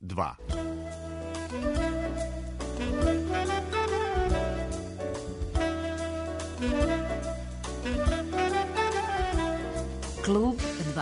2. Klub 2.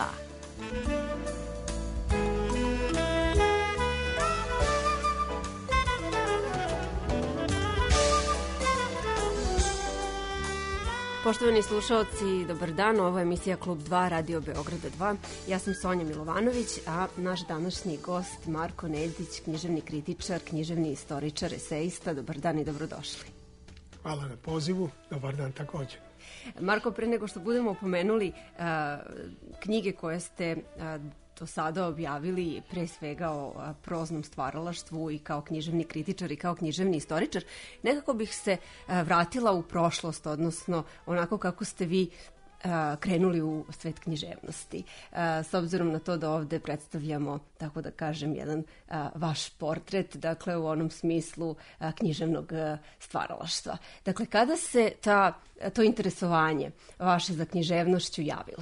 Poštovani slušaoci, dobar dan, ovo je emisija Klub 2, Radio Beograda 2. Ja sam Sonja Milovanović, a naš današnji gost Marko Nedić, književni kritičar, književni istoričar, esejista. Dobar dan i dobrodošli. Hvala na pozivu, dobar dan također. Marko, pre nego što budemo pomenuli knjige koje ste do sada objavili, pre svega o proznom stvaralaštvu i kao književni kritičar i kao književni istoričar, nekako bih se vratila u prošlost, odnosno onako kako ste vi krenuli u svet književnosti. S obzirom na to da ovde predstavljamo, tako da kažem, jedan vaš portret, dakle u onom smislu književnog stvaralaštva. Dakle, kada se to interesovanje vaše za književnošću javilo?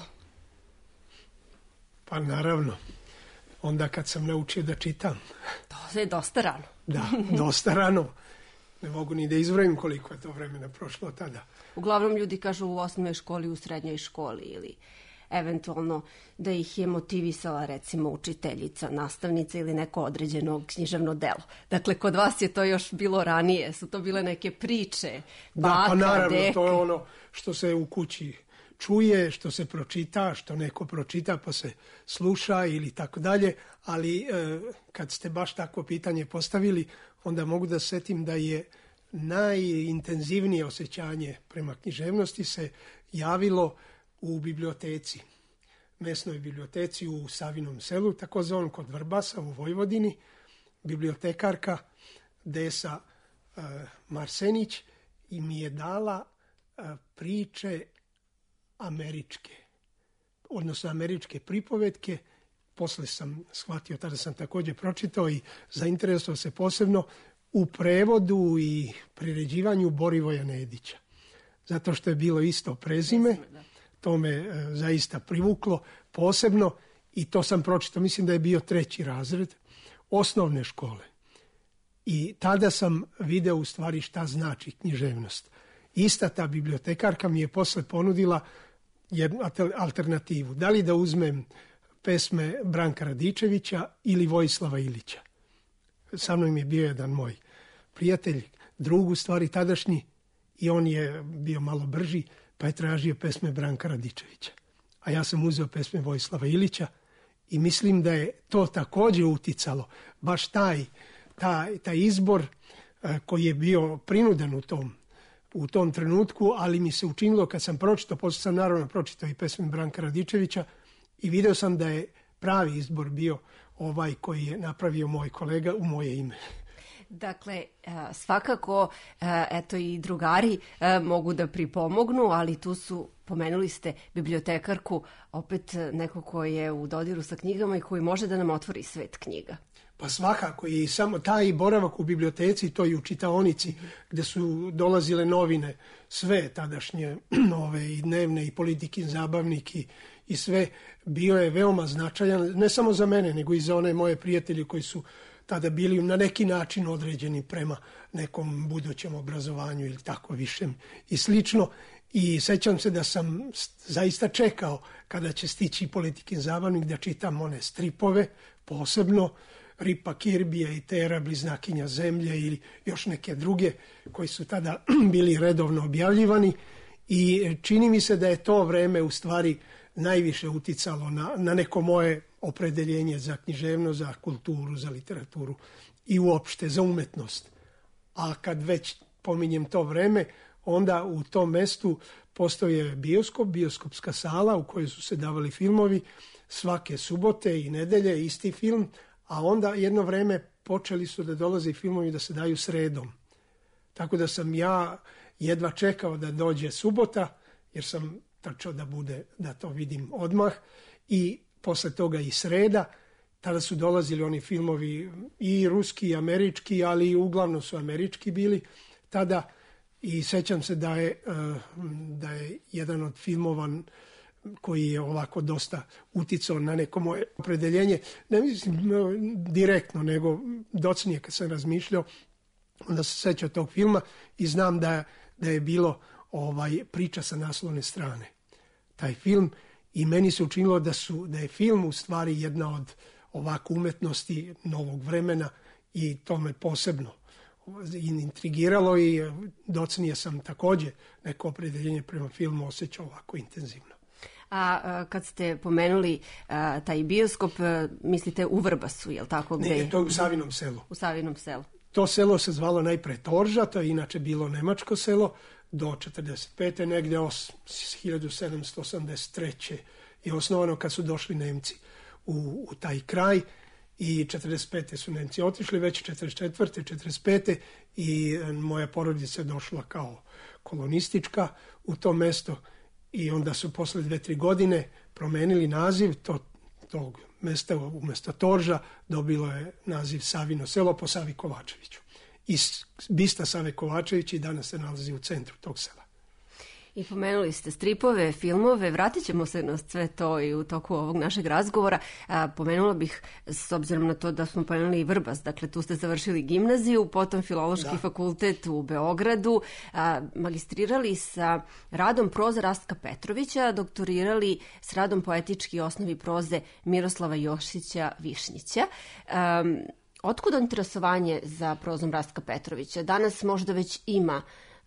Pa naravno, onda kad sam naučio da čitam. To je dosta rano. Da, dosta rano. Ne mogu ni da izbrojim koliko je to vremena prošlo tada. Uglavnom ljudi kažu u osnovnoj školi, u srednjoj školi ili eventualno da ih je motivisala recimo učiteljica, nastavnica ili neko određeno književno delo. Dakle, kod vas je to još bilo ranije, su to bile neke priče, baka, pa naravno, deka. To je ono što se u kući čuje, što se pročita, što neko pročita pa se sluša ili tako dalje, ali kad ste baš takvo pitanje postavili, onda mogu da setim da je najintenzivnije osjećanje prema književnosti se javilo u biblioteci, mesnoj biblioteci u Savinom selu, takozvanom kod Vrbasa u Vojvodini, bibliotekarka Desa Marsenić i mi je dala priče američke, odnosno američke pripovetke. Posle sam shvatio, tada sam također pročitao i zainteresovao se posebno u prevodu i priređivanju Borivoja Nedića. Zato što je bilo isto prezime, to me zaista privuklo posebno i to sam pročitao, mislim da je bio 3. razred osnovne škole. I tada sam video u stvari šta znači književnost. Ista ta bibliotekarka mi je posle ponudila jednu alternativu. Da li da uzmem pesme Branka Radičevića ili Vojislava Ilića. Sa mnom je bio jedan moj prijatelj, drug u stvari tadašnji, i on je bio malo brži, pa je tražio pesme Branka Radičevića. A ja sam uzeo pesme Vojislava Ilića i mislim da je to također uticalo. Baš taj izbor koji je bio prinudan u tom trenutku, ali mi se učinilo kad sam pročitao, poslije sam naravno pročitao i pesme Branka Radičevića i video sam da je pravi izbor bio ovaj koji je napravio moj kolega u moje ime. Dakle, svakako, eto i drugari mogu da pripomognu, ali tu su, pomenuli ste bibliotekarku, opet neko ko je u dodiru sa knjigama i koji može da nam otvori svet knjiga. Pa svakako, i samo taj boravak u biblioteci, to i u čitaonici gde su dolazile novine, sve tadašnje nove i dnevne i Politikin zabavnik i sve, bio je veoma značajan, ne samo za mene, nego i za one moje prijatelje koji su tada bili na neki način određeni prema nekom budućem obrazovanju ili tako višem i slično. I sećam se da sam zaista čekao kada će stići Politikin zabavnik da čitam one stripove, posebno Ripa Kirbija i Tera, Bliznakinja zemlje ili još neke druge koji su tada bili redovno objavljivani, i čini mi se da je to vreme u stvari najviše uticalo na neko moje opredeljenje za književnost, za kulturu, za literaturu i uopšte za umetnost. A kad već pominjem to vreme, onda u tom mestu postoje bioskopska sala u kojoj su se davali filmovi svake subote i nedelje, isti film, a onda jedno vreme počeli su da dolaze filmovi da se daju sredom. Tako da sam ja jedva čekao da dođe subota, jer sam trčao da to vidim odmah, i posle toga i sreda. Tada su dolazili oni filmovi i ruski i američki, ali uglavnom su američki bili tada, i sećam se da je jedan od filmova koji je ovako dosta uticao na neko moje opredeljenje. Ne mislim direktno, nego docnije kad sam razmišljao, onda se sećao tog filma i znam da je bilo priča sa naslovne strane. Taj film, i meni se učinilo da je film u stvari jedna od ovako umetnosti novog vremena i to me posebno intrigiralo i docnije sam također neko opredeljenje prema filmu osjećao ovako intenzivno. A kad ste pomenuli taj bioskop, mislite u Vrbasu, je li tako? Ne, to je u Savinom selu. U Savinom selu. To selo se zvalo najpre Torža, to je inače bilo nemačko selo, do 1945. negdje 1783. je osnovano kad su došli Nemci u taj kraj i 1945. su Nemci otišli, već 1944. 1945. i moja porodica je došla kao kolonistička u to mesto i onda su posle 2-3 godine promenili naziv tog mesta, umjesto Torža dobilo je naziv Savino selo po Savi Kovačeviću. I bista Save Kovačević i danas se nalazi u centru tog sela. I pomenuli ste stripove, filmove, vratit ćemo se na sve to i u toku ovog našeg razgovora. Pomenula bih, s obzirom na to da smo pomenuli i Vrbas, dakle tu ste završili gimnaziju, potom Filološki fakultet u Beogradu, magistrirali sa radom proze Rastka Petrovića, doktorirali s radom poetički osnovi proze Miroslava Josića Višnjića. Otkuda interesovanje za prozom Rastka Petrovića? Danas možda već ima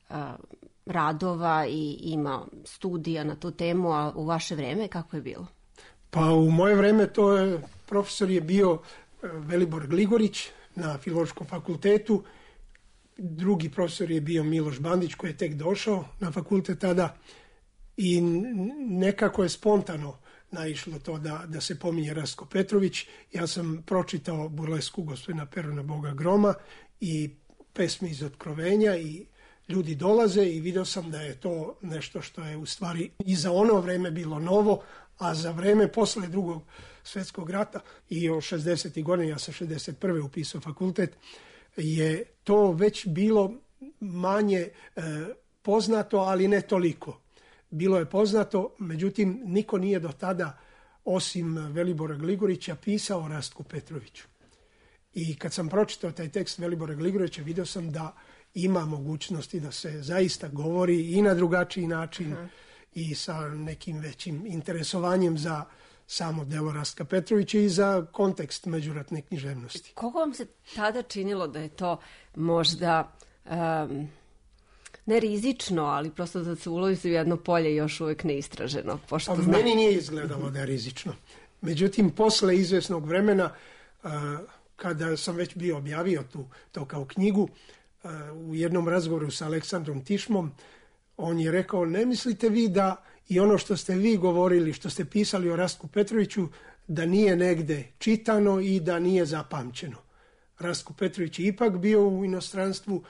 radova i ima studija na tu temu, a u vaše vreme kako je bilo? Pa u moje vreme profesor je bio Velibor Gligorić na Filološkom fakultetu, drugi profesor je bio Miloš Bandić koji je tek došao na fakultet tada i nekako je spontano naišlo to da se pominje Rastko Petrović. Ja sam pročitao burlesku gospodina Peruna Boga Groma i pesme iz Otkrovenja i ljudi dolaze i vidio sam da je to nešto što je u stvari i za ono vreme bilo novo, a za vreme posle Drugog svjetskog rata i o 60. godina, ja sam 61. upisao fakultet, je to već bilo manje poznato, ali ne toliko. Bilo je poznato, međutim, niko nije do tada, osim Velibora Gligorića, pisao o Rastku Petroviću. I kad sam pročitao taj tekst Velibora Gligorića, vidio sam da ima mogućnosti da se zaista govori i na drugačiji način i sa nekim većim interesovanjem za samo delo Rastka Petrovića i za kontekst međuratne književnosti. Koliko vam se tada činilo da je to možda ne rizično, ali prosto da se ulovi u jedno polje još uvijek neistraženo? Meni nije izgledalo da je rizično. Međutim, posle izvjesnog vremena, kada sam već bio objavio to kao knjigu, u jednom razgovoru sa Aleksandrom Tišmom, on je rekao, ne mislite vi da i ono što ste vi govorili, što ste pisali o Rastku Petroviću, da nije negde čitano i da nije zapamćeno. Rastko Petrović je ipak bio u inostranstvu,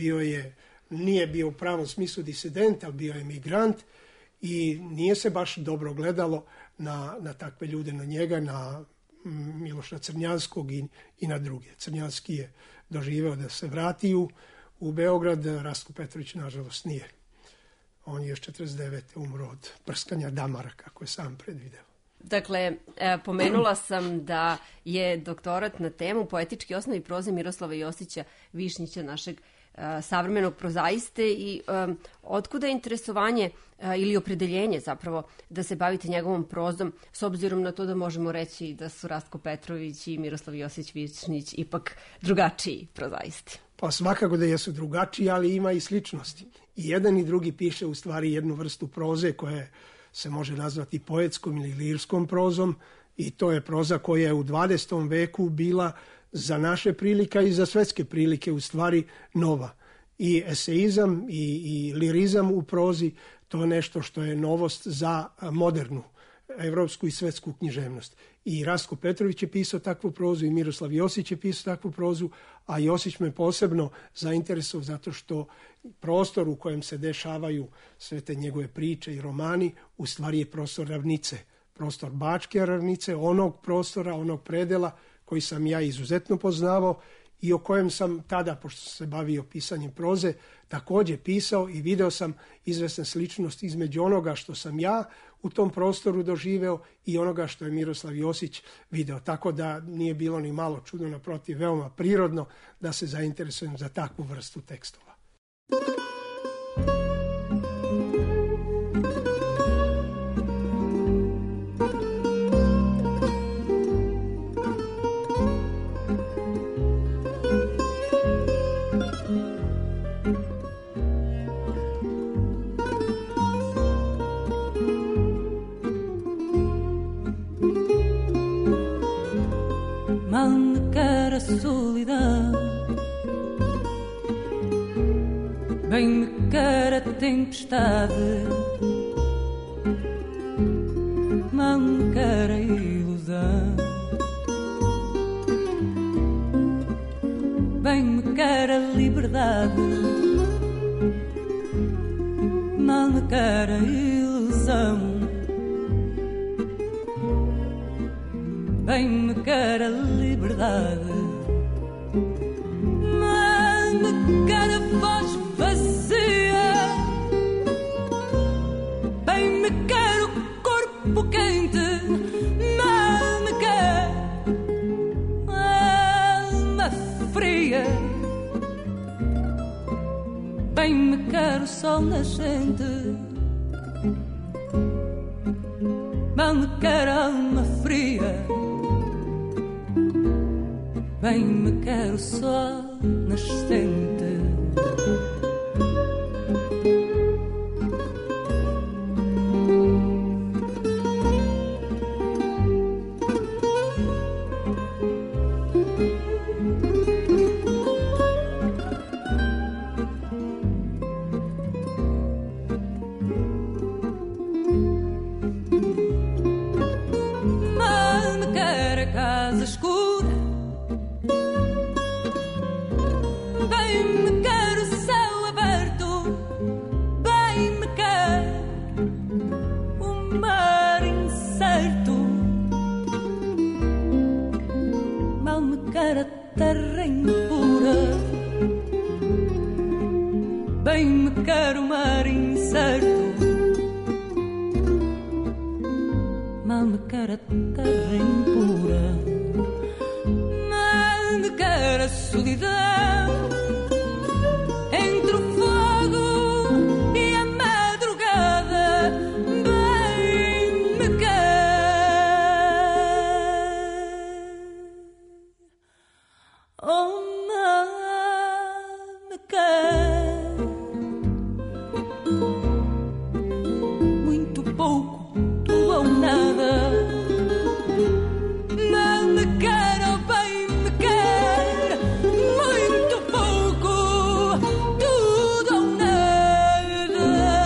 nije bio u pravom smislu disident, ali bio je migrant i nije se baš dobro gledalo na takve ljude, na njega, na Miloša Crnjanskog i na druge. Crnjanski je doživeo da se vrati u Beograd, Rastko Petrović nažalost nije. On je još 1949. umro od prskanja damara, kako je sam predvideo. Dakle, pomenula sam da je doktorat na temu poetički osnovi proze Miroslava Josića Višnjića, našeg savremenog prozaiste, i otkuda je interesovanje ili opredeljenje zapravo da se bavite njegovom prozom, s obzirom na to da možemo reći da su Rastko Petrović i Miroslav Josić Višnjić ipak drugačiji prozaisti? Pa svakako da jesu drugačiji, ali ima i sličnosti. I jedan i drugi piše u stvari jednu vrstu proze koja se može nazvati poetskom ili lirskom prozom, i to je proza koja je u 20. veku bila za naše prilike i za svetske prilike u stvari nova. I eseizam i lirizam u prozi, to je nešto što je novost za modernu evropsku i svetsku književnost. I Rastko Petrović je pisao takvu prozu i Miroslav Josić je pisao takvu prozu, a Josić me posebno zainteresovao zato što prostor u kojem se dešavaju sve te njegove priče i romani u stvari je prostor ravnice, prostor Bačke ravnice, onog prostora, onog predela koji sam ja izuzetno poznavao i o kojem sam tada, pošto sam se bavio pisanjem proze, također pisao i video sam izvesne sličnosti između onoga što sam ja u tom prostoru doživeo i onoga što je Miroslav Josić video. Tako da nije bilo ni malo čudno, naprotiv, veoma prirodno da se zainteresujem za takvu vrstu tekstova. Mal me quer a solidão, bem me quer a tempestade, mal me quer a ilusão, bem me quer a liberdade, mal me quer a ilusão. Bem me quer a liberdade, mal me quer a voz vazia, bem me quer o corpo quente, mal me quer a alma fria, bem me quer o sol nascente, mal me quer a alma fria, bem me quer o sol nascente. Mal me quer a casa escura, terra impura, bem me quer o mar incerto, mal me quer a terra impura, mal me quer a solidão, entre o fogo e a madrugada, bem me quer. Oh, mal me quer, muito pouco, tudo ou nada. Mal me quer, oh, bem me quer, muito pouco, tudo ou nada.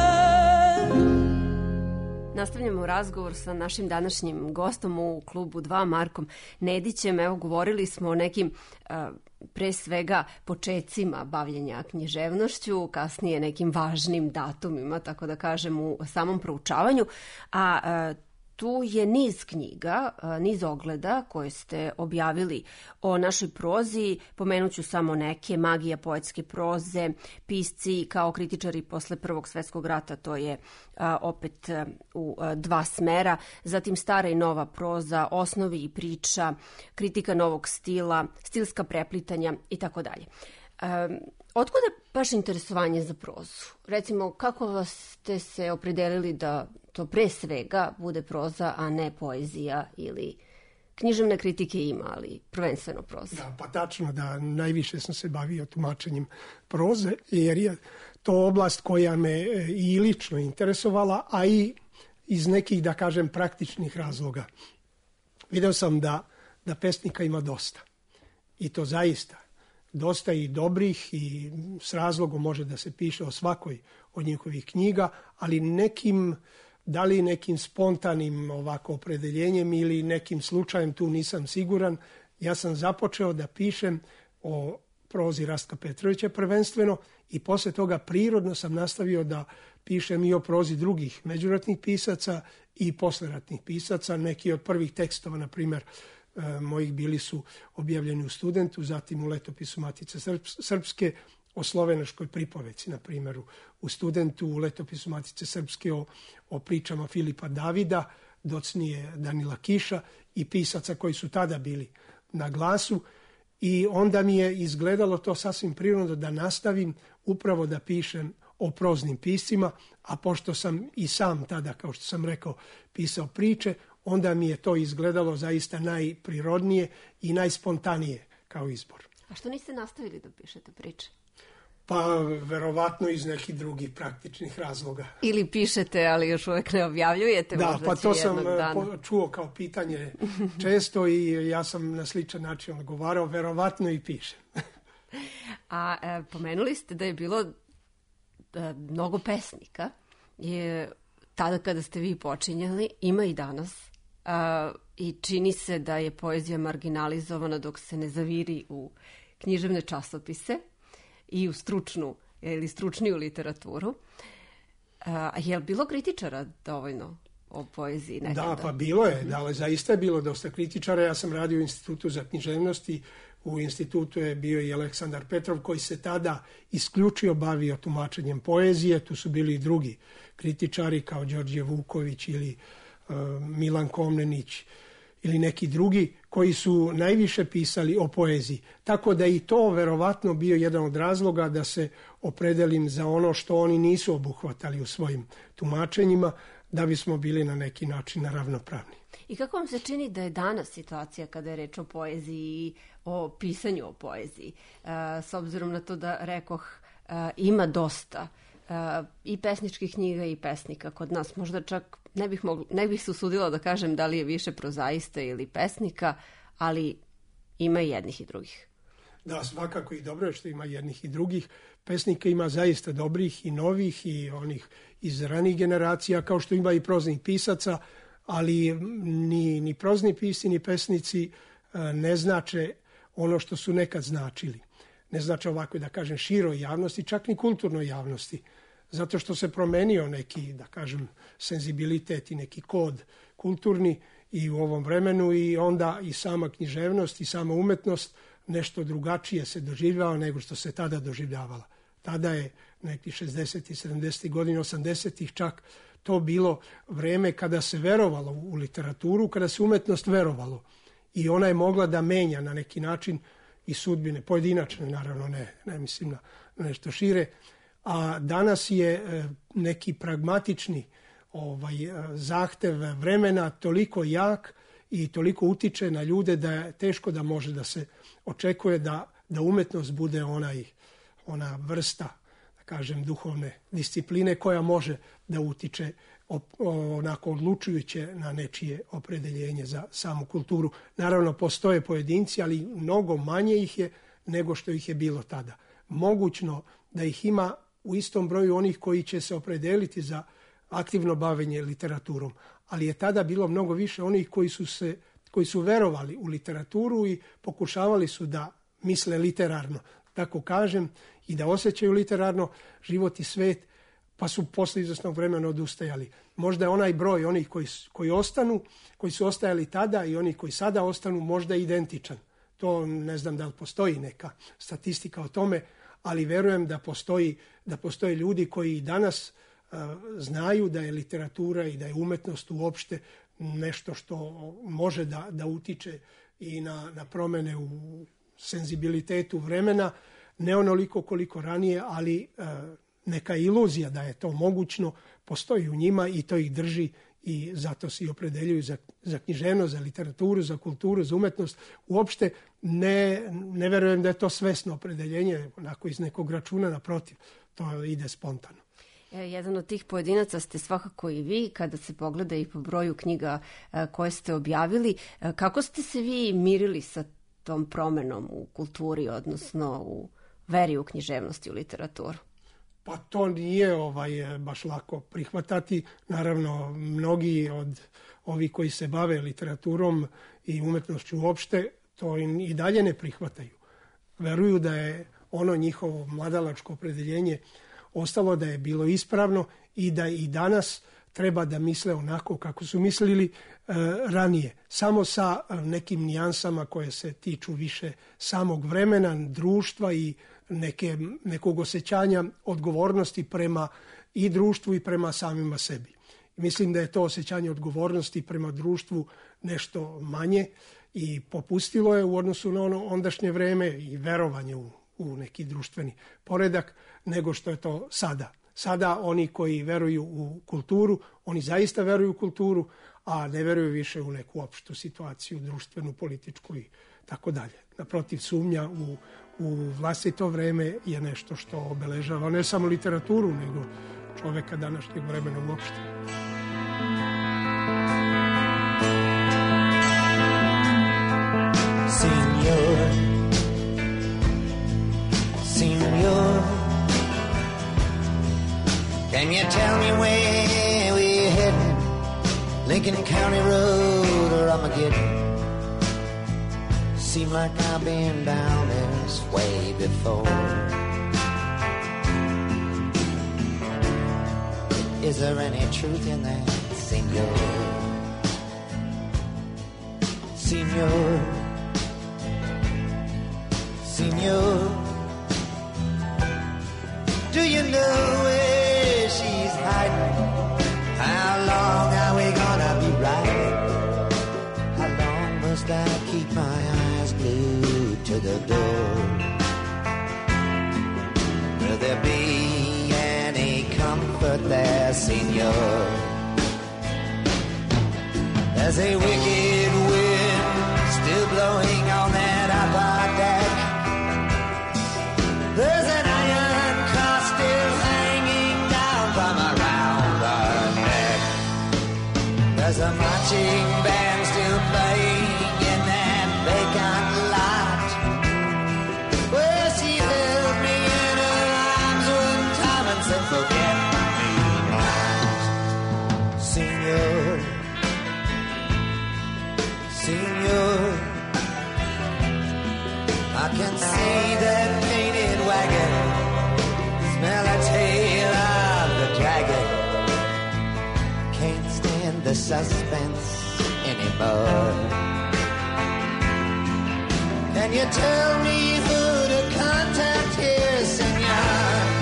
Nastavljamo razgovor sa našim današnjim gostom u klubu 2, Markom Nedićem. Evo, govorili smo o nekim pre svega počecima bavljenja književnošću, kasnije nekim važnim datumima, tako da kažem, u samom proučavanju, a tu je niz knjiga, niz ogleda koje ste objavili o našoj prozi. Pomenut ću samo neke: Magija poetske proze, Pisci kao kritičari posle Prvog svetskog rata, to je opet u 2 smera, zatim Stara i nova proza, Osnovi i priča, Kritika novog stila, Stilska preplitanja i tako dalje. Otkuda baš interesovanje za prozu? Recimo, kako ste se opredelili da to pre svega bude proza, a ne poezija ili književne kritike ima, ali prvenstveno proza? Da, pa tačno da najviše sam se bavio tumačenjem proze, jer je to oblast koja me i lično interesovala, a i iz nekih, da kažem, praktičnih razloga. Video sam da pesnika ima dosta. I to zaista. Dosta i dobrih i s razlogom može da se piše o svakoj od njihovih knjiga, ali da li nekim spontanim ovako opredeljenjem ili nekim slučajem, tu nisam siguran. Ja sam započeo da pišem o prozi Rastka Petrovića prvenstveno i posle toga prirodno sam nastavio da pišem i o prozi drugih međuratnih pisaca i posleratnih pisaca. Neki od prvih tekstova, na primjer, mojih bili su objavljeni u Studentu, zatim u Letopisu Matice Srpske, o slovenačkoj pripoveci, na primjer u Studentu, u letopisu Matice Srpske o pričama Filipa Davida, docnije Danila Kiša i pisaca koji su tada bili na glasu. I onda mi je izgledalo to sasvim prirodno da nastavim upravo da pišem o proznim piscima, a pošto sam i sam tada, kao što sam rekao, pisao priče, onda mi je to izgledalo zaista najprirodnije i najspontanije kao izbor. A što niste nastavili da pišete priče? Pa, verovatno iz nekih drugih praktičnih razloga. Ili pišete, ali još uvek ne objavljujete? Da, možda pa to sam dana čuo kao pitanje često i ja sam na sličan način odgovarao, verovatno i pišem. A pomenuli ste da je bilo mnogo pesnika. Tada kada ste vi počinjali, ima i danas. I čini se da je poezija marginalizovana dok se ne zaviri u književne časopise i u stručnu ili stručniju literaturu. Je li bilo kritičara dovoljno o poeziji nekada? Da, pa bilo je. Da, zaista je bilo dosta kritičara. Ja sam radio u Institutu za književnosti. U institutu je bio i Aleksandar Petrov koji se tada isključio bavio tumačenjem poezije. Tu su bili i drugi kritičari kao Đorđe Vuković ili Milan Komnenić ili neki drugi koji su najviše pisali o poeziji. Tako da i to verovatno bio jedan od razloga da se opredelim za ono što oni nisu obuhvatali u svojim tumačenjima, da bismo bili na neki način ravnopravni. I kako vam se čini da je danas situacija kada je reč o poeziji i o pisanju o poeziji? S obzirom na to da, rekoh, ima dosta i pesničkih knjiga i pesnika kod nas. Možda čak ne bih se usudila da kažem da li je više prozaista ili pesnika, ali ima i jednih i drugih. Da, svakako i dobro je što ima jednih i drugih. Pesnika ima zaista dobrih i novih i onih iz ranijih generacija, kao što ima i proznih pisaca, ali ni prozni pisci ni pesnici ne znače ono što su nekad značili. Ne znače ovako da kažem široj javnosti, čak ni kulturnoj javnosti. Zato što se promenio neki, da kažem, senzibilitet i neki kod kulturni i u ovom vremenu i onda i sama književnost i sama umetnost nešto drugačije se doživljava nego što se tada doživljavala. Tada je neki 60. 70. godina, 80. čak to bilo vreme kada se verovalo u literaturu, kada se umetnost verovalo. I ona je mogla da menja na neki način i sudbine, pojedinačne, naravno ne mislim na nešto šire, a danas je neki pragmatični zahtev vremena toliko jak i toliko utiče na ljude da je teško da može da se očekuje da umetnost bude ona vrsta, da kažem, duhovne discipline koja može da utiče onako odlučujuće na nečije opredeljenje za samu kulturu. Naravno, postoje pojedinci, ali mnogo manje ih je nego što ih je bilo tada. Mogućno da ih ima u istom broju onih koji će se opredeliti za aktivno bavljenje literaturom, ali je tada bilo mnogo više onih koji su verovali u literaturu i pokušavali su da misle literarno, tako kažem, i da osjećaju literarno život i svet, pa su posle izvesnog vremena odustajali. Možda je onaj broj onih koji ostanu, koji su ostajali tada i oni koji sada ostanu, možda identičan. To ne znam da li postoji neka statistika o tome, ali verujem da postoje ljudi koji danas znaju da je literatura i da je umetnost uopšte nešto što može da utiče i na promene u senzibilitetu vremena, ne onoliko koliko ranije, ali neka iluzija da je to mogućno postoji u njima i to ih drži i zato se i opredeljuju za književnost, za literaturu, za kulturu, za umetnost. Uopšte ne verujem da je to svesno opredeljenje, onako iz nekog računa, naprotiv, to ide spontano. Jedan od tih pojedinaca ste svakako i vi, kada se pogleda i po broju knjiga koje ste objavili. Kako ste se vi mirili sa tom promenom u kulturi, odnosno u veri u književnosti, u literaturu? Pa to nije baš lako prihvatati. Naravno, mnogi od ovih koji se bave literaturom i umetnošću uopšte to i dalje ne prihvataju. Veruju da je ono njihovo mladalačko opredeljenje ostalo, da je bilo ispravno i da i danas treba da misle onako kako su mislili ranije. Samo sa nekim nijansama koje se tiču više samog vremena, društva i nekog osjećanja odgovornosti prema i društvu i prema samima sebi. Mislim da je to osjećanje odgovornosti prema društvu nešto manje i popustilo je u odnosu na ono ondašnje vreme i verovanje u neki društveni poredak nego što je to sada. Sada oni koji veruju u kulturu, oni zaista veruju u kulturu, a ne veruju više u neku opštu situaciju, društvenu, političku i tako dalje. Naprotiv, sumnja u vlastito vreme je nešto što obeležava ne samo literaturu, nego čoveka današnjeg vremena uopšte. Senor, can you tell me where we're heading? Lincoln County Road or Armageddon? Seem like I've been down this way before. Is there any truth in that, senor? Senor, senor, do you know where she's hiding? How long are we gonna be riding? How long must I keep my eyes glued to the door? Will there be any comfort there, senor? There's a wicked wind still blowing on that upper deck. There's an iron cross still hanging down from around her neck. There's a marching band still playing in that vacant lot where she held me in her arms one time and said, forget me not, senor, senor. I can see that painted wagon, smell a tail of the dragon. Can't stand the suspense anymore. Can you tell me who to contact here, senor?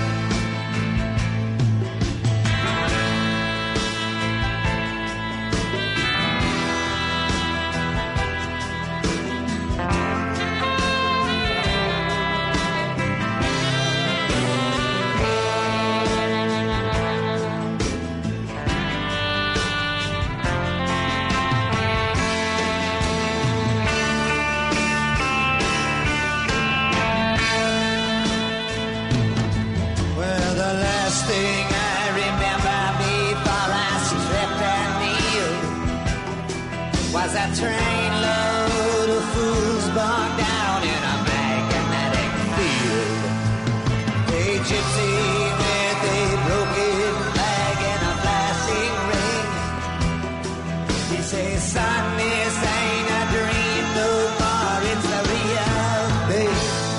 That train load of fools bogged down in a magnetic field. A gypsy with a broken leg and a flashing ring. He says, son, this ain't a dream no more, it's the real thing.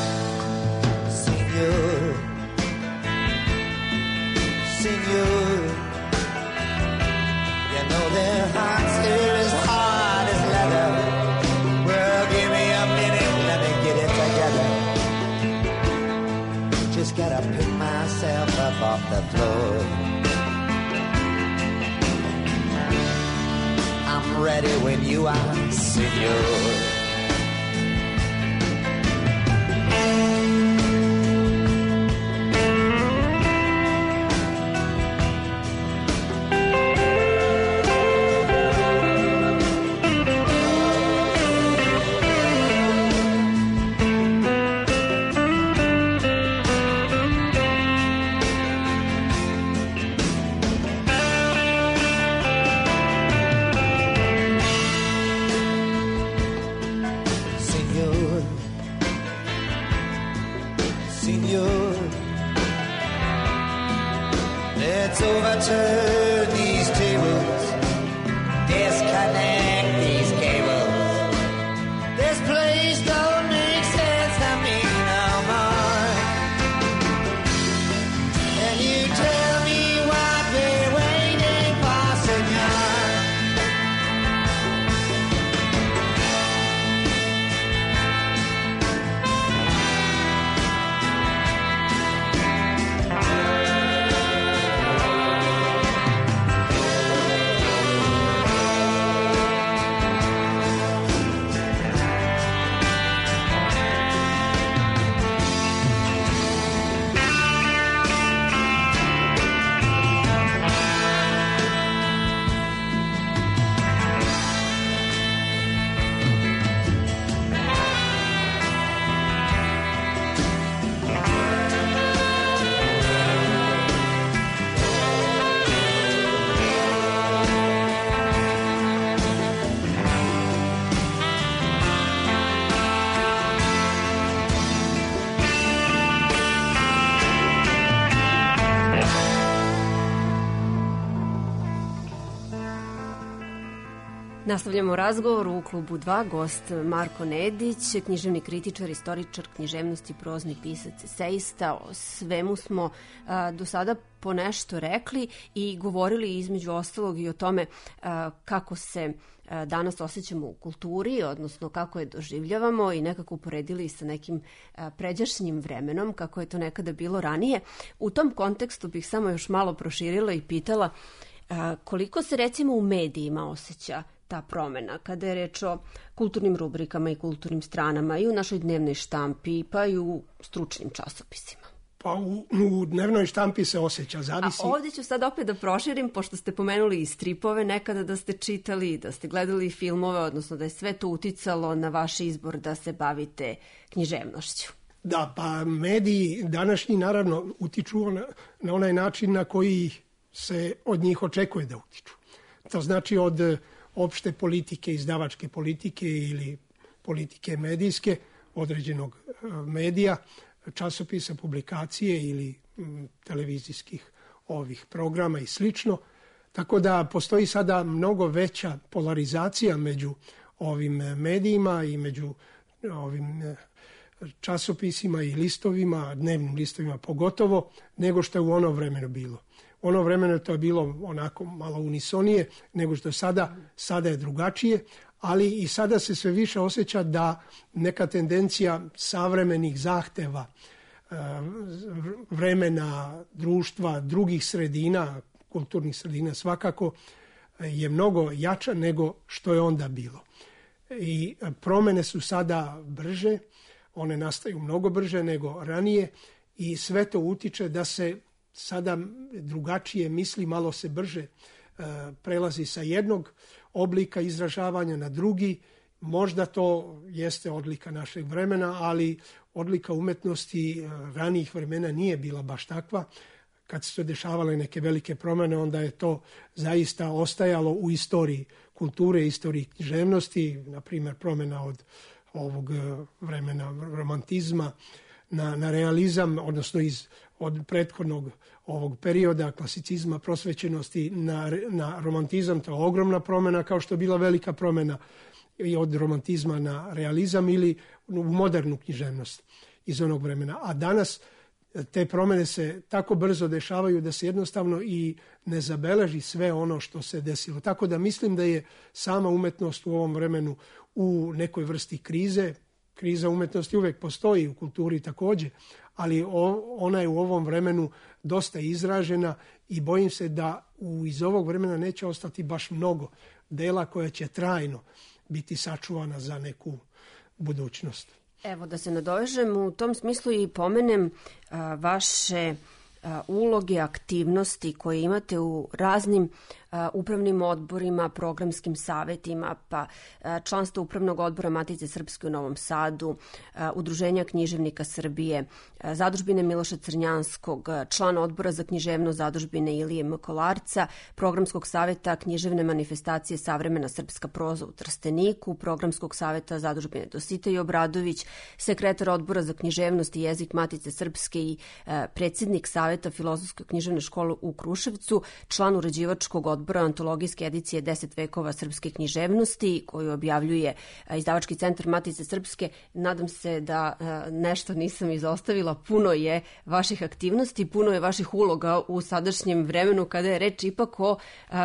Senor, senor, you know their hearts here is hard. Well, give me a minute, let me get it together. Just gotta pick myself up off the floor. I'm ready when you are, senor. Overturn these tables, disconnect these cables. This place don't make sense to me no more. Can you tell me what we're waiting for, senor? Nastavljamo razgovor u klubu 2, gost Marko Nedić, književni kritičar, istoričar književnosti, prozni pisac, esejista. O svemu smo do sada ponešto rekli i govorili između ostalog i o tome kako se danas osjećamo u kulturi, odnosno kako je doživljavamo i nekako uporedili sa nekim pređašnjim vremenom, kako je to nekada bilo ranije. U tom kontekstu bih samo još malo proširila i pitala koliko se recimo u medijima osjeća ta promena, kada je reč o kulturnim rubrikama i kulturnim stranama i u našoj dnevnoj štampi, pa i u stručnim časopisima. Pa u dnevnoj štampi se osjeća, zavisi. A ovdje ću sad opet da proširim, pošto ste pomenuli i stripove nekada da ste čitali, da ste gledali filmove, odnosno da je sve to uticalo na vaš izbor da se bavite književnošću. Da, pa mediji današnji naravno utiču na onaj način na koji se od njih očekuje da utiču. To znači od opšte politike, izdavačke politike ili politike medijske, određenog medija, časopisa, publikacije ili televizijskih ovih programa i slično. Tako da postoji sada mnogo veća polarizacija među ovim medijima i među ovim časopisima i listovima, dnevnim listovima pogotovo, nego što je u ono vremenu bilo. U ono vremenu to je bilo onako malo unisonije nego što je sada je drugačije, ali i sada se sve više osjeća da neka tendencija savremenih zahteva, vremena, društva, drugih sredina, kulturnih sredina svakako je mnogo jača nego što je onda bilo. I promene su sada brže, one nastaju mnogo brže nego ranije i sve to utiče da se sada drugačije misli, malo se brže prelazi sa jednog oblika izražavanja na drugi. Možda to jeste odlika našeg vremena, ali odlika umetnosti ranijih vremena nije bila baš takva. Kad su se dešavale neke velike promene, onda je to zaista ostajalo u istoriji kulture, istoriji književnosti, na primjer promjena od ovog vremena romantizma na realizam, odnosno od prethodnog ovog perioda klasicizma, prosvećenosti na romantizam. To je ogromna promjena, kao što je bila velika promjena i od romantizma na realizam ili u modernu književnost iz onog vremena. A danas te promjene se tako brzo dešavaju da se jednostavno i ne zabeleži sve ono što se desilo. Tako da mislim da je sama umetnost u ovom vremenu u nekoj vrsti krize. Kriza umetnosti uvek postoji u kulturi također, ali ona je u ovom vremenu dosta izražena i bojim se da iz ovog vremena neće ostati baš mnogo dela koja će trajno biti sačuvana za neku budućnost. Evo da se nadovežem u tom smislu i pomenem vaše uloge, aktivnosti koje imate u raznim upravnim odborima, programskim savetima, pa članstvo Upravnog odbora Matice Srpske u Novom Sadu, Udruženja književnika Srbije, Zadužbine Miloša Crnjanskog, član odbora za književnost Zadužbine Ilije Mkolarca, Programskog saveta književne manifestacije Savremena srpska proza u Trsteniku, Programskog saveta Zadužbine Dositej Obradović, sekretar odbora za književnost i jezik Matice Srpske i predsjednik saveta Filozofske književne škole u Kruševcu, član uređivačkog odbora antologijske edicije 10 vekova srpske književnosti koju objavljuje izdavački centar Matice Srpske. Nadam se da nešto nisam izostavila. Puno je vaših aktivnosti, puno je vaših uloga u sadašnjem vremenu kada je reč ipak o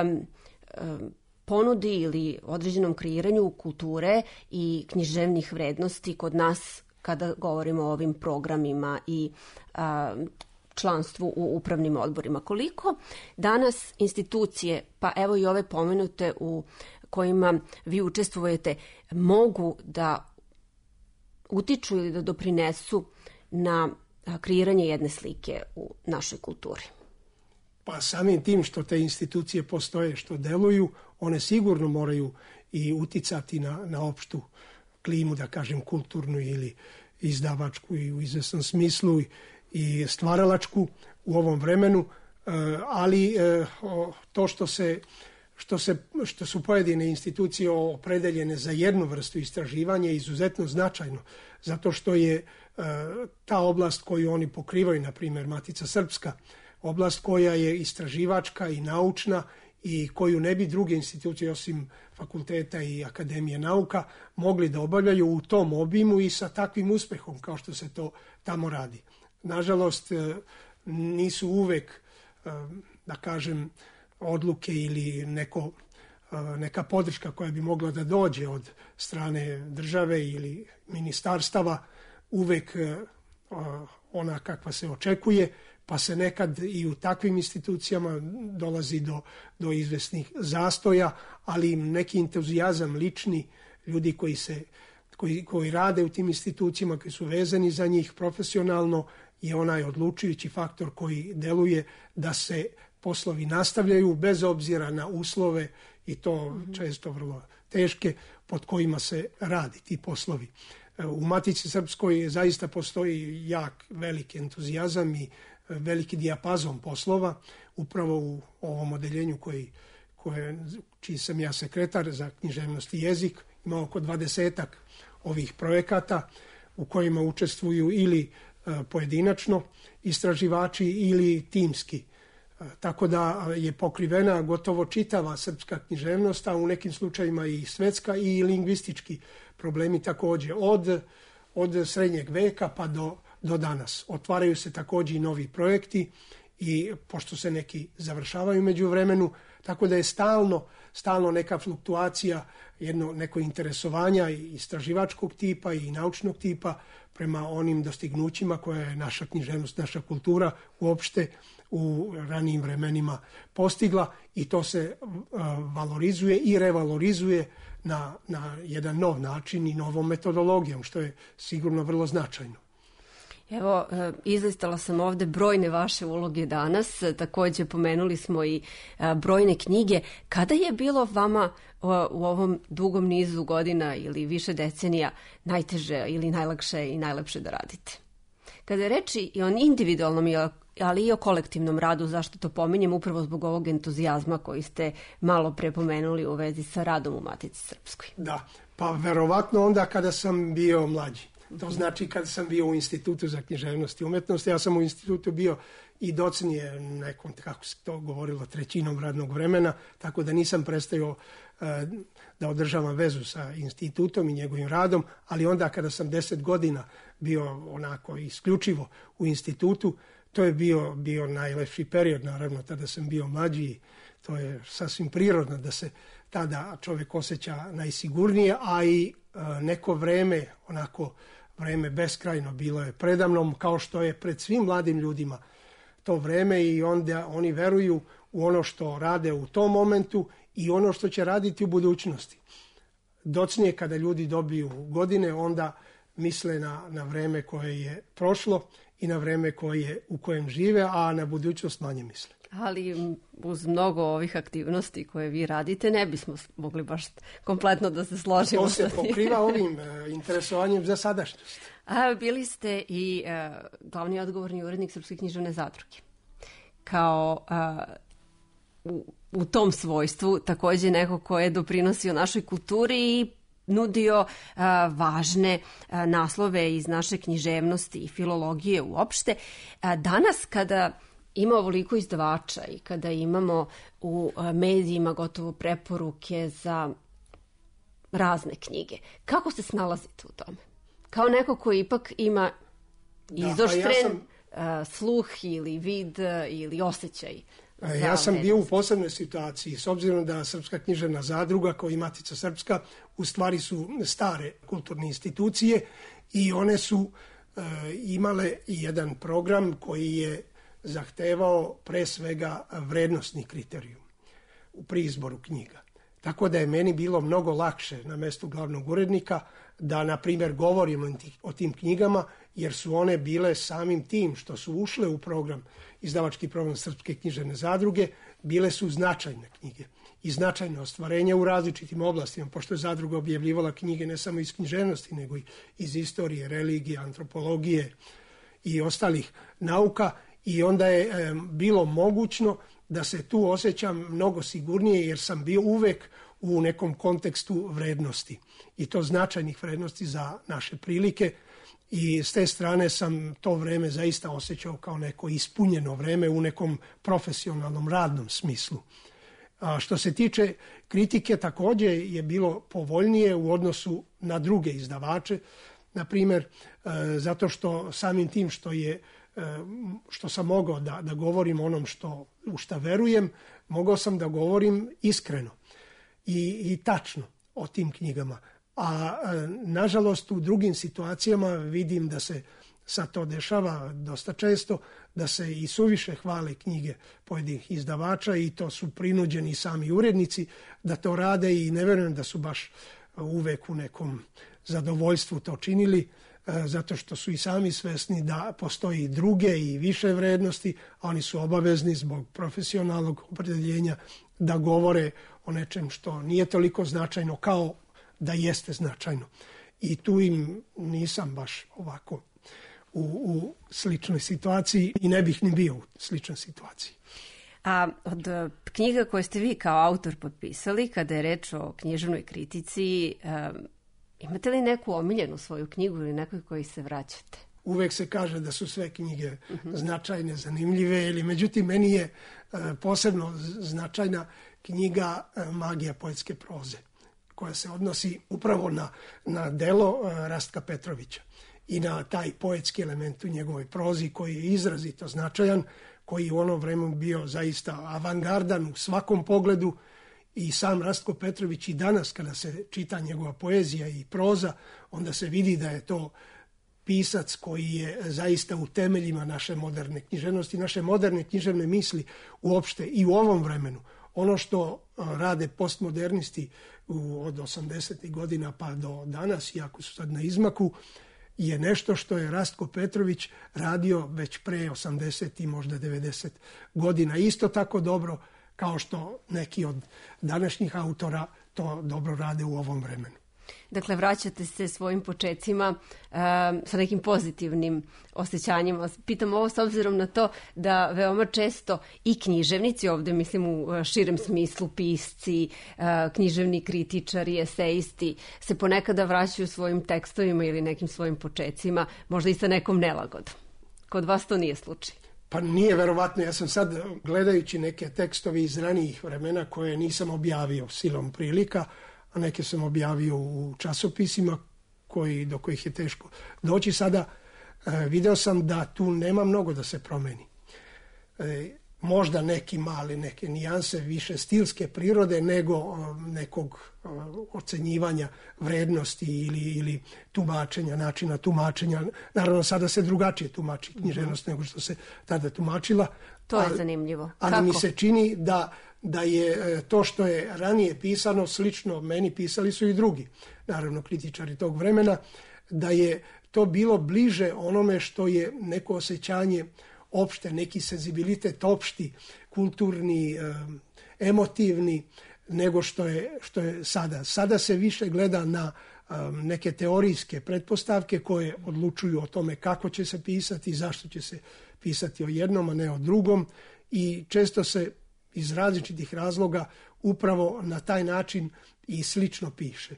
ponudi ili određenom kreiranju kulture i književnih vrednosti kod nas kada govorimo o ovim programima i članstvu u upravnim odborima. Koliko danas institucije, pa evo i ove pomenute u kojima vi učestvujete, mogu da utiču ili da doprinesu na kreiranje jedne slike u našoj kulturi? Pa samim tim što te institucije postoje, što deluju, one sigurno moraju i uticati na opštu klimu, da kažem kulturnu ili izdavačku i u izvesnom smislu i stvaralačku u ovom vremenu, ali to što su pojedine institucije opredeljene za jednu vrstu istraživanja je izuzetno značajno, zato što je ta oblast koju oni pokrivaju, na primjer Matica Srpska, oblast koja je istraživačka i naučna i koju ne bi druge institucije osim fakulteta i akademije nauka mogli da obavljaju u tom obimu i sa takvim uspehom kao što se to tamo radi. Nažalost, nisu uvek, da kažem, odluke ili neka podrška koja bi mogla da dođe od strane države ili ministarstava uvek ona kakva se očekuje, pa se nekad i u takvim institucijama dolazi do izvesnih zastoja, ali neki entuzijazam lični, ljudi koji rade u tim institucijama, koji su vezani za njih profesionalno, je onaj odlučujući faktor koji deluje da se poslovi nastavljaju bez obzira na uslove i to često vrlo teške pod kojima se radi ti poslovi. U Matici Srpskoj zaista postoji veliki entuzijazam i veliki dijapazon poslova, upravo u ovom odeljenju čiji sam ja sekretar za književnost i jezik. Ima oko 20 ovih projekata u kojima učestvuju ili pojedinačno istraživači ili timski. Tako da je pokrivena gotovo čitava srpska književnost, a u nekim slučajima i svetska i lingvistički problemi takođe, od srednjeg veka pa do danas. Otvaraju se takođe i novi projekti i pošto se neki završavaju među vremenu, tako da je stalno neka fluktuacija, neko interesovanja istraživačkog tipa i naučnog tipa prema onim dostignućima koje je naša književnost, naša kultura uopšte u ranijim vremenima postigla i to se valorizuje i revalorizuje na jedan nov način i novom metodologijom, što je sigurno vrlo značajno. Evo, izlistala sam ovde brojne vaše uloge danas, takođe pomenuli smo i brojne knjige. Kada je bilo vama u ovom dugom nizu godina ili više decenija najteže ili najlakše i najlepše da radite? Kada je reči i o individualnom, ali i o kolektivnom radu, zašto to pominjem, upravo zbog ovog entuzijazma koji ste malo pre pomenuli u vezi sa radom u Matici Srpskoj. Da, pa verovatno onda kada sam bio mlađi. To znači kada sam bio u Institutu za književnost i umetnost. Ja sam u institutu bio i docnije nekom, kako se to govorilo, trećinom radnog vremena, tako da nisam prestajao da održavam vezu sa institutom i njegovim radom, ali onda kada sam 10 godina bio onako isključivo u institutu, to je bio najlepši period, naravno, tada sam bio mlađi i to je sasvim prirodno da se tada čovjek osjeća najsigurnije, a i neko vreme, vreme beskrajno bilo je predamnom, kao što je pred svim mladim ljudima to vreme i onda oni veruju u ono što rade u tom momentu i ono što će raditi u budućnosti. Docnije kada ljudi dobiju godine, onda misle na vreme koje je prošlo i na vreme u kojem žive, a na budućnost manje misle. Ali uz mnogo ovih aktivnosti koje vi radite, ne bismo mogli baš kompletno da se složimo. To se pokriva ovim interesovanjem za sadašnjost. Bili ste i glavni odgovorni urednik Srpske književne zadruge. Kao u tom svojstvu takođe neko ko je doprinosio našoj kulturi i nudio važne naslove iz naše književnosti i filologije uopšte. Danas kada ima ovoliko izdavača i kada imamo u medijima gotovo preporuke za razne knjige, kako se snalazite u tome? Kao neko koji ipak ima izoštren sluh ili vid ili osjećaj. Ja sam bio u posebnoj situaciji, s obzirom da Srpska književna zadruga kao i Matica Srpska u stvari su stare kulturne institucije i one su imale jedan program koji je zahtevao pre svega vrednosni kriterijum pri izboru knjiga. Tako da je meni bilo mnogo lakše na mestu glavnog urednika da, na primjer, govorim o tim knjigama, jer su one bile samim tim što su ušle u program, izdavački program Srpske književne zadruge, bile su značajne knjige i značajne ostvarenja u različitim oblastima, pošto je zadruga objavljivala knjige ne samo iz književnosti, nego i iz istorije, religije, antropologije i ostalih nauka, i onda je bilo mogućno da se tu osjećam mnogo sigurnije, jer sam bio uvek u nekom kontekstu vrednosti i to značajnih vrednosti za naše prilike, i s te strane sam to vreme zaista osjećao kao neko ispunjeno vreme u nekom profesionalnom radnom smislu. A što se tiče kritike, također je bilo povoljnije u odnosu na druge izdavače, na primjer, zato što samim tim što sam mogao da govorim onom u šta verujem, mogao sam da govorim iskreno i tačno o tim knjigama. A nažalost u drugim situacijama vidim da se sad to dešava dosta često, da se i suviše hvale knjige pojedinih izdavača i to su prinuđeni sami urednici da to rade i ne verujem da su baš uvek u nekom zadovoljstvu to činili, zato što su i sami svesni da postoji druge i više vrednosti, a oni su obavezni zbog profesionalnog opredeljenja da govore o nečem što nije toliko značajno kao da jeste značajno. I tu im nisam baš ovako u sličnoj situaciji i ne bih ni bio u sličnoj situaciji. A od knjiga koje ste vi kao autor potpisali, kada je reč o književnoj kritici, imate li neku omiljenu svoju knjigu ili nekoj koji se vraćate? Uvek se kaže da su sve knjige značajne, zanimljive, međutim meni je posebno značajna knjiga Magija poetske proze, koja se odnosi upravo na delo Rastka Petrovića i na taj poetski element u njegovoj prozi koji je izrazito značajan, koji u onom vremenu bio zaista avangardan u svakom pogledu. I sam Rastko Petrović i danas kada se čita njegova poezija i proza, onda se vidi da je to pisac koji je zaista u temeljima naše moderne književnosti, naše moderne književne misli uopšte i u ovom vremenu. Ono što rade postmodernisti od 80. godina pa do danas, iako su sad na izmaku, je nešto što je Rastko Petrović radio već pre 80 i možda 90 godina. Isto tako dobro kao što neki od današnjih autora to dobro rade u ovom vremenu. Dakle, vraćate se svojim počecima sa nekim pozitivnim osjećanjima. Pitam ovo s obzirom na to da veoma često i književnici, ovdje mislim u širem smislu pisci, književni kritičari, esejisti, se ponekada vraćaju svojim tekstovima ili nekim svojim počecima, možda i sa nekom nelagodom. Kod vas to nije slučaj? Pa nije verovatno. Ja sam sad, gledajući neke tekstove iz ranijih vremena koje nisam objavio silom prilika, a neke sam objavio u časopisima do kojih je teško doći. Sada video sam da tu nema mnogo da se promeni. Možda neke nijanse više stilske prirode nego nekog ocenjivanja vrednosti ili tumačenja, načina tumačenja. Naravno, sada se drugačije tumači književnost nego što se tada tumačila. To je zanimljivo. Ali mi se čini da je to što je ranije pisano slično meni, pisali su i drugi, naravno kritičari tog vremena, da je to bilo bliže onome što je neko osjećanje opšte, neki senzibilitet opšti, kulturni, emotivni, nego što je sada. Sada se više gleda na neke teorijske pretpostavke koje odlučuju o tome kako će se pisati i zašto će se pisati o jednom, a ne o drugom, i često se iz različitih razloga upravo na taj način i slično piše.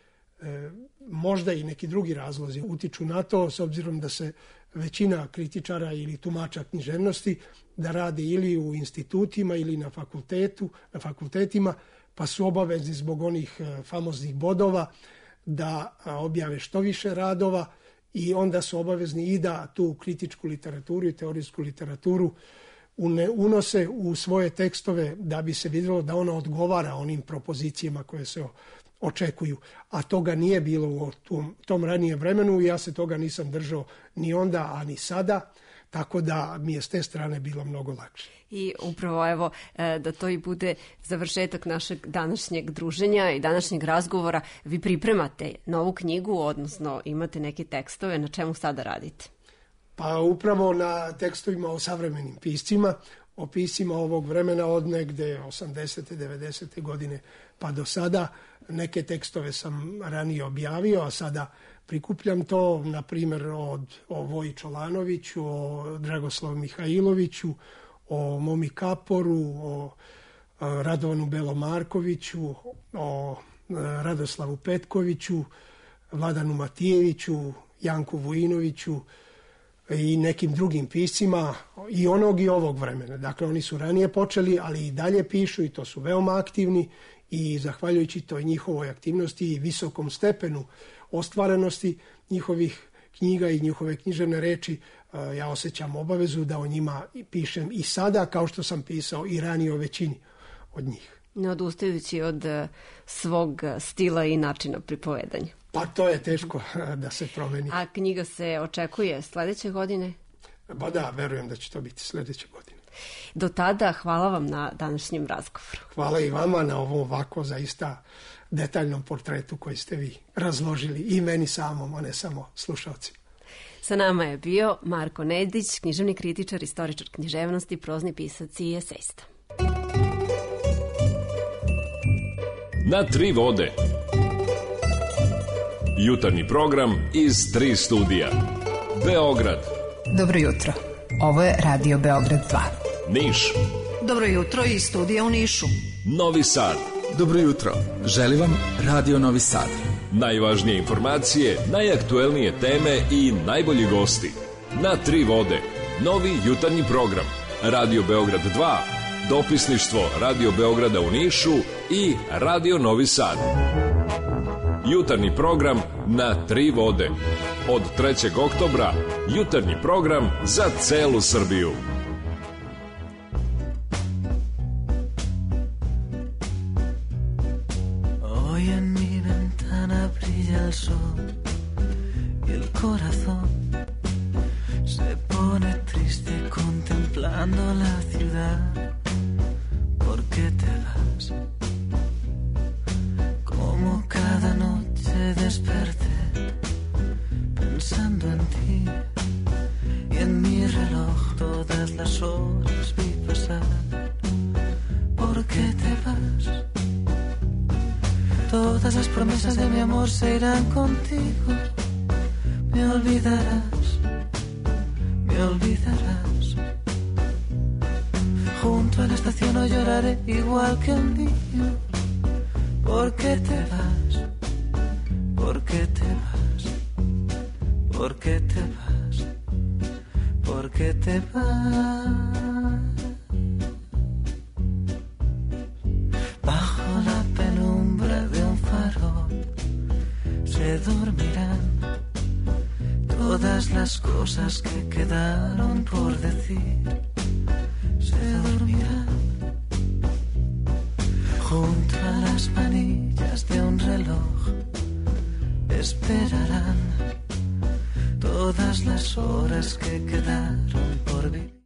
Možda i neki drugi razlozi utiču na to, s obzirom da se većina kritičara ili tumača književnosti da rade ili u institutima ili na fakultetima, pa su obavezni zbog onih famoznih bodova da objave što više radova i onda su obavezni i da tu kritičku literaturu i teorijsku literaturu unose u svoje tekstove da bi se vidjelo da ona odgovara onim propozicijama koje se očekuju. A toga nije bilo u tom ranijem vremenu i ja se toga nisam držao ni onda, a ni sada, tako da mi je s te strane bilo mnogo lakše. I upravo evo da to i bude završetak našeg današnjeg druženja i današnjeg razgovora. Vi pripremate novu knjigu, odnosno imate neke tekstove, na čemu sada radite? Pa upravo na tekstovima o savremenim piscima, o piscima ovog vremena od negde 80. 90. godine pa do sada. Neke tekstove sam ranije objavio, a sada prikupljam to, na primjer o Voji Čolanoviću, o Dragoslavu Mihajloviću, o Momi Kaporu, o Radovanu Belomarkoviću, o Radoslavu Petkoviću, Vladanu Matijeviću, Janku Vujinoviću, i nekim drugim piscima i onog i ovog vremena. Dakle, oni su ranije počeli, ali i dalje pišu i to su veoma aktivni i zahvaljujući toj njihovoj aktivnosti i visokom stepenu ostvarenosti njihovih knjiga i njihove književne reči, ja osjećam obavezu da o njima pišem i sada, kao što sam pisao i ranije o većini od njih. Ne odustajući od svog stila i načina pripovedanja. Pa to je teško da se promeni. A knjiga se očekuje sledeće godine? Ba da, verujem da će to biti sledeće godine. Do tada, hvala vam na današnjem razgovoru. Hvala i vama na ovom ovako zaista detaljnom portretu koji ste vi razložili i meni samom, a ne samo slušalcima. Sa nama je bio Marko Nedić, književni kritičar, istoričar književnosti, prozni pisac i esejista. Na tri vode. Jutarnji program iz 3 studija. Beograd. Dobro jutro. Ovo je Radio Beograd 2. Niš. Dobro jutro iz studija u Nišu. Novi Sad. Dobro jutro. Želi vam Radio Novi Sad. Najvažnije informacije, najaktuelnije teme i najbolji gosti. Na tri vode. Novi jutarnji program. Radio Beograd 2. Dopisništvo Radio Beograda u Nišu i Radio Novi Sad. Jutarnji program na tri vode. Od 3. oktobra jutarnji program za celu Srbiju. Hoy en mi ventana brilla el sol y el corazón se pone triste contemplando la ciudad. ¿Por qué te vas? Como cada noche desperté pensando en ti y en mi reloj todas las horas vi pasar. ¿Por qué te vas? Todas las promesas de mi amor se irán contigo. Me olvidarás, me olvidarás. Junto a la estación hoy lloraré igual que un niño. ¿Por qué te vas? ¿Por qué te vas? ¿Por qué te vas? ¿Por qué te vas? Bajo la penumbra de un farol se dormirán todas las cosas que quedaron por decir. Se dormirán junto a las manillas de un reloj. Esperarán todas las horas que quedaron por vivir.